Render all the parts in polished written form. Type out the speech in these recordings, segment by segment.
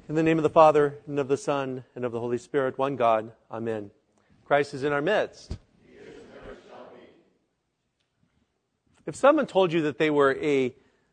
In the name of the Father, and of the Son, and of the Holy Spirit, one God. Amen. Christ is in our midst. He is and never shall be. If someone told you that they were a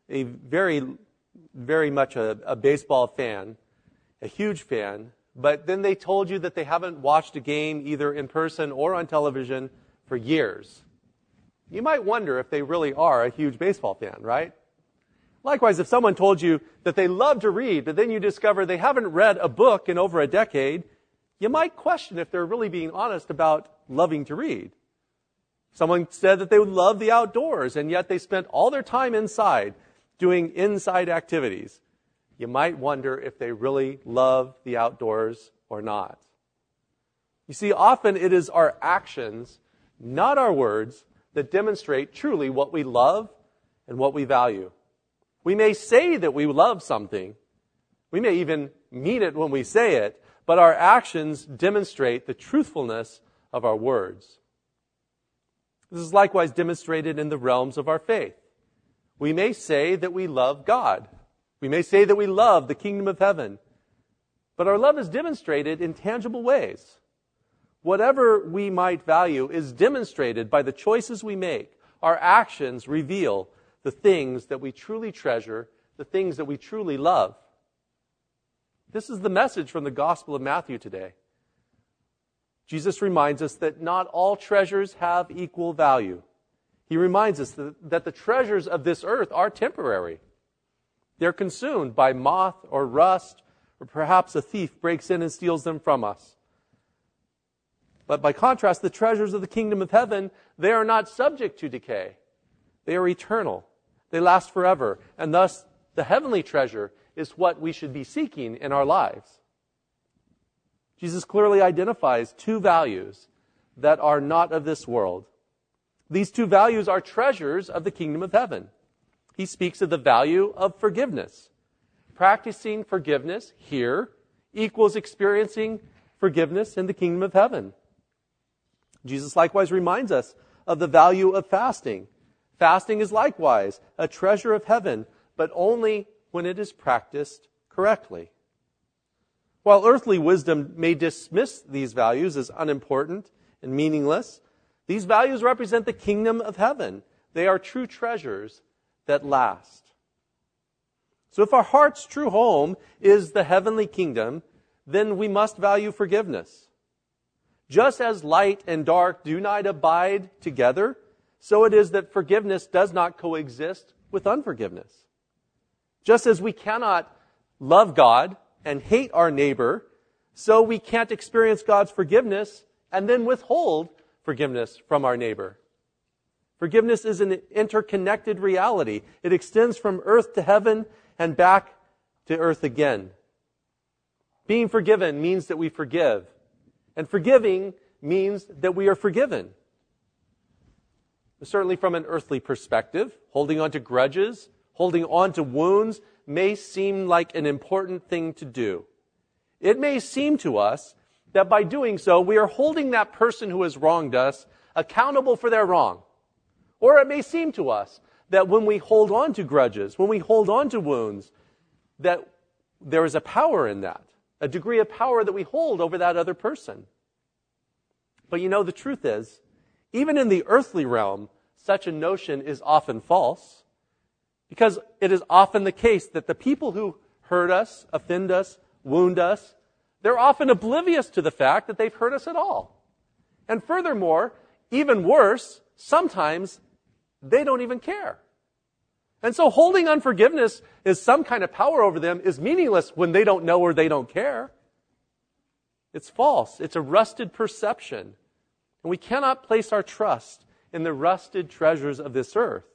very much a baseball fan, a huge fan, but then they told you that they haven't watched a game either in person or on television for years, you might wonder if they really are a huge baseball fan, right? Likewise, if someone told you that they love to read, but then you discover they haven't read a book in over a decade, you might question if they're really being honest about loving to read. Someone said that they would love the outdoors, and yet they spent all their time inside doing inside activities. You might wonder if they really love the outdoors or not. You see, often it is our actions, not our words, that demonstrate truly what we love and what we value. We may say that we love something. We may even mean it when we say it, but our actions demonstrate the truthfulness of our words. This is likewise demonstrated in the realms of our faith. We may say that we love God. We may say that we love the kingdom of heaven. But our love is demonstrated in tangible ways. Whatever we might value is demonstrated by the choices we make. Our actions reveal the things that we truly treasure, the things that we truly love. This is the message from the Gospel of Matthew today. Jesus reminds us that not all treasures have equal value. He reminds us that the treasures of this earth are temporary. They're consumed by moth or rust, or perhaps a thief breaks in and steals them from us. But by contrast, the treasures of the kingdom of heaven, they are not subject to decay. They are eternal. They last forever. And thus, the heavenly treasure is what we should be seeking in our lives. Jesus clearly identifies two values that are not of this world. These two values are treasures of the kingdom of heaven. He speaks of the value of forgiveness. Practicing forgiveness here equals experiencing forgiveness in the kingdom of heaven. Jesus likewise reminds us of the value of fasting. Fasting is likewise a treasure of heaven, but only when it is practiced correctly. While earthly wisdom may dismiss these values as unimportant and meaningless, these values represent the kingdom of heaven. They are true treasures that last. So if our heart's true home is the heavenly kingdom, then we must value forgiveness. Just as light and dark do not abide together, so it is that forgiveness does not coexist with unforgiveness. Just as we cannot love God and hate our neighbor, so we can't experience God's forgiveness and then withhold forgiveness from our neighbor. Forgiveness is an interconnected reality. It extends from earth to heaven and back to earth again. Being forgiven means that we forgive. And forgiving means that we are forgiven. Certainly from an earthly perspective, holding on to grudges, holding on to wounds may seem like an important thing to do. It may seem to us that by doing so, we are holding that person who has wronged us accountable for their wrong. Or it may seem to us that when we hold on to grudges, when we hold on to wounds, that there is a power in that, a degree of power that we hold over that other person. But you know, the truth is, even in the earthly realm, such a notion is often false, because it is often the case that the people who hurt us, offend us, wound us, they're often oblivious to the fact that they've hurt us at all. And furthermore, even worse, sometimes they don't even care. And so holding unforgiveness as some kind of power over them is meaningless when they don't know or they don't care. It's false. It's a rusted perception. And we cannot place our trust in the rusted treasures of this earth.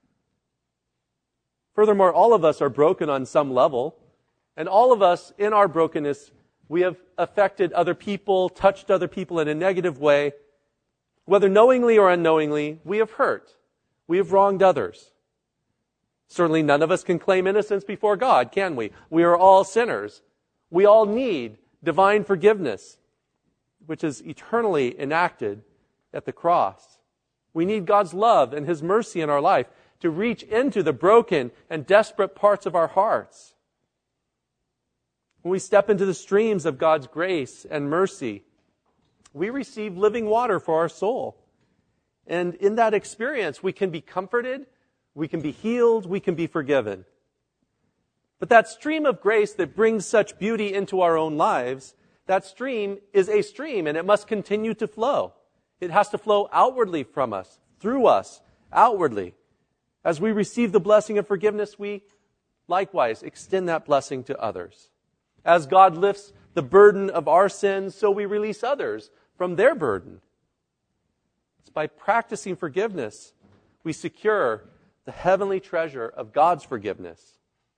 Furthermore, all of us are broken on some level, and all of us, in our brokenness, we have affected other people, touched other people in a negative way. Whether knowingly or unknowingly, we have hurt. We have wronged others. Certainly none of us can claim innocence before God, can we? We are all sinners. We all need divine forgiveness, which is eternally enacted at the cross. We need God's love and His mercy in our life to reach into the broken and desperate parts of our hearts. When we step into the streams of God's grace and mercy, we receive living water for our soul. And in that experience, we can be comforted, we can be healed, we can be forgiven. But that stream of grace that brings such beauty into our own lives, that stream is a stream, and it must continue to flow. It has to flow outwardly from us, through us, outwardly. As we receive the blessing of forgiveness, we likewise extend that blessing to others. As God lifts the burden of our sins, so we release others from their burden. It's by practicing forgiveness, we secure the heavenly treasure of God's forgiveness.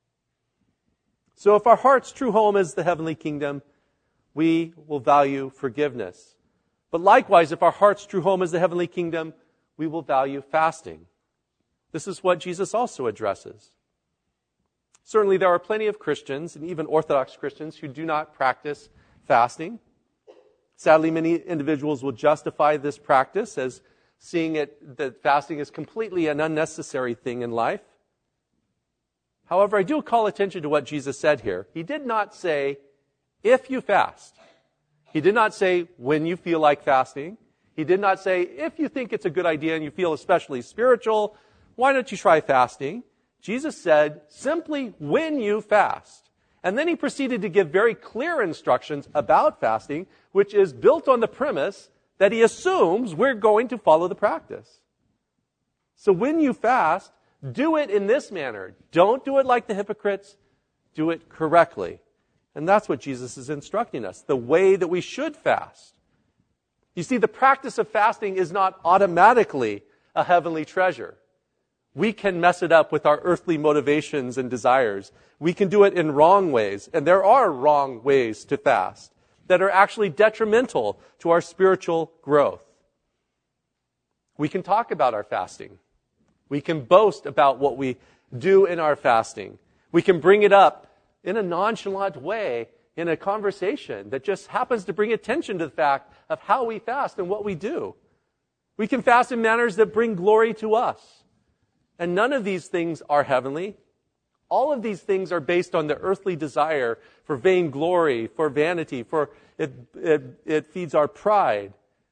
So if our heart's true home is the heavenly kingdom, we will value forgiveness. But likewise, if our heart's true home is the heavenly kingdom, we will value fasting. This is what Jesus also addresses. Certainly there are plenty of Christians, and even Orthodox Christians, who do not practice fasting. Sadly, many individuals will justify this practice as seeing it that fasting is completely an unnecessary thing in life. However, I do call attention to what Jesus said here. He did not say, if you fast. He did not say, when you feel like fasting. He did not say, if you think it's a good idea and you feel especially spiritual, why don't you try fasting? Jesus said, simply when you fast. And then he proceeded to give very clear instructions about fasting, which is built on the premise that he assumes we're going to follow the practice. So when you fast, do it in this manner. Don't do it like the hypocrites. Do it correctly. And that's what Jesus is instructing us, the way that we should fast. You see, the practice of fasting is not automatically a heavenly treasure. We can mess it up with our earthly motivations and desires. We can do it in wrong ways. And there are wrong ways to fast that are actually detrimental to our spiritual growth. We can talk about our fasting. We can boast about what we do in our fasting. We can bring it up in a nonchalant way in a conversation that just happens to bring attention to the fact of how we fast and what we do. We can fast in manners that bring glory to us. And none of these things are heavenly. All of these things are based on the earthly desire for vainglory, for vanity, for it feeds our pride.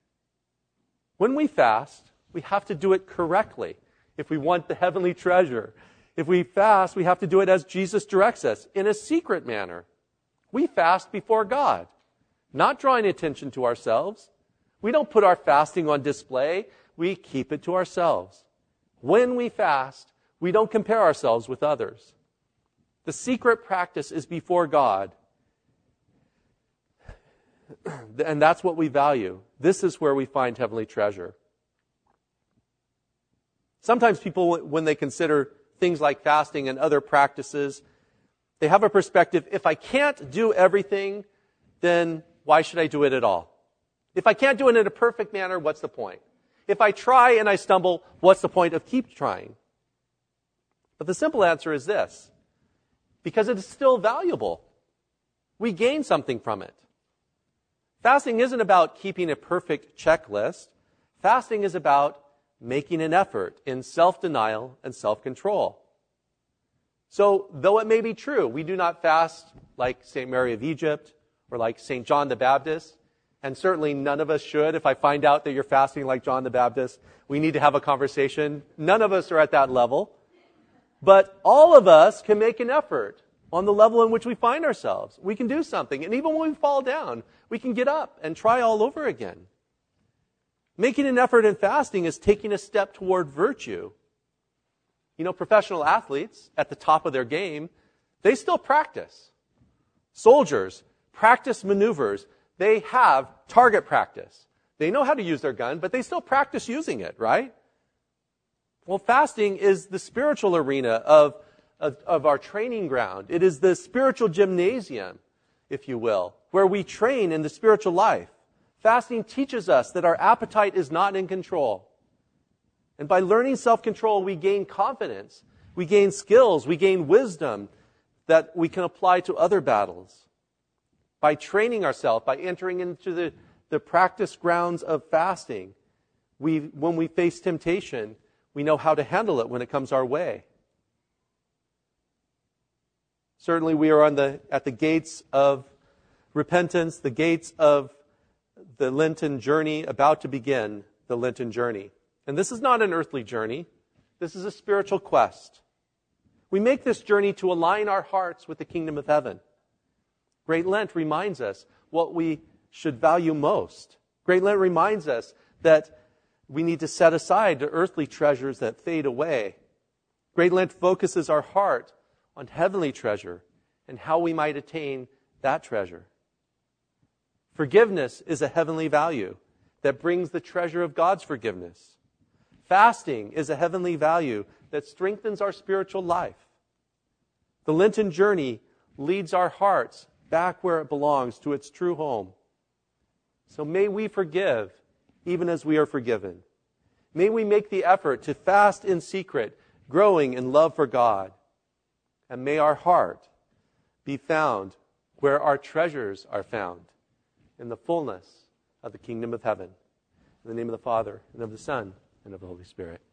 When we fast, we have to do it correctly if we want the heavenly treasure. If we fast, we have to do it as Jesus directs us, in a secret manner. We fast before God, not drawing attention to ourselves. We don't put our fasting on display. We keep it to ourselves. When we fast, we don't compare ourselves with others. The secret practice is before God. And that's what we value. This is where we find heavenly treasure. Sometimes people, when they consider things like fasting and other practices, they have a perspective, if I can't do everything, then why should I do it at all? If I can't do it in a perfect manner, what's the point? If I try and I stumble, what's the point of keep trying? But the simple answer is this: because it is still valuable. We gain something from it. Fasting isn't about keeping a perfect checklist. Fasting is about making an effort in self-denial and self-control. So, though it may be true, we do not fast like St. Mary of Egypt or like St. John the Baptist, and certainly none of us should. If I find out that you're fasting like John the Baptist, we need to have a conversation. None of us are at that level. But all of us can make an effort on the level in which we find ourselves. We can do something. And even when we fall down, we can get up and try all over again. Making an effort in fasting is taking a step toward virtue. You know, professional athletes at the top of their game, they still practice. Soldiers practice maneuvers. They have target practice. They know how to use their gun, but they still practice using it, right? Well, fasting is the spiritual arena of our training ground. It is the spiritual gymnasium, if you will, where we train in the spiritual life. Fasting teaches us that our appetite is not in control. And by learning self-control, we gain confidence, we gain skills, we gain wisdom that we can apply to other battles. By training ourselves, by entering into the practice grounds of fasting, when we face temptation, we know how to handle it when it comes our way. Certainly we are at the gates of repentance, the gates of the Lenten journey, about to begin the Lenten journey. And this is not an earthly journey. This is a spiritual quest. We make this journey to align our hearts with the kingdom of heaven. Great Lent reminds us what we should value most. Great Lent reminds us that we need to set aside the earthly treasures that fade away. Great Lent focuses our heart on heavenly treasure and how we might attain that treasure. Forgiveness is a heavenly value that brings the treasure of God's forgiveness. Fasting is a heavenly value that strengthens our spiritual life. The Lenten journey leads our hearts back where it belongs, to its true home. So may we forgive even as we are forgiven. May we make the effort to fast in secret, growing in love for God. And may our heart be found where our treasures are found, in the fullness of the kingdom of heaven. In the name of the Father, and of the Son, and of the Holy Spirit.